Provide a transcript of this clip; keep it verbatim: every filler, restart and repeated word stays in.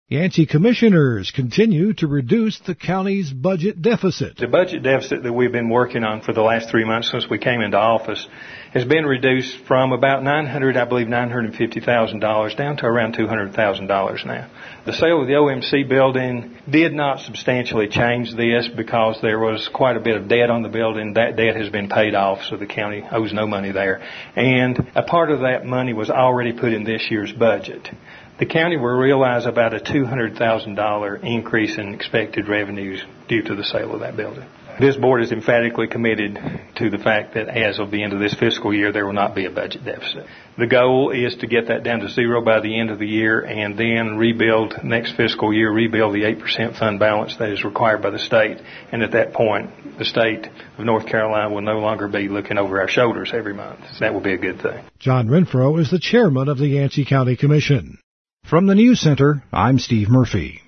Yancey commissioners continue to reduce the county's budget deficit. The budget deficit that we've been working on for the last three months since we came into office has been reduced from about nine hundred, I believe nine hundred fifty thousand dollars down to around two hundred thousand dollars now. The sale of the O M C building did not substantially change this because there was quite a bit of debt on the building. That debt has been paid off, so the county owes no money there. And a part of that money was already put in this year's budget. The county will realize about a two hundred thousand dollars increase in expected revenues due to the sale of that building. This board is emphatically committed to the fact that as of the end of this fiscal year, there will not be a budget deficit. The goal is to get that down to zero by the end of the year and then rebuild next fiscal year, rebuild the eight percent fund balance that is required by the state. And at that point, the state of North Carolina will no longer be looking over our shoulders every month. That will be a good thing. John Renfro is the chairman of the Yancey County Commission. From the News Center, I'm Steve Murphy.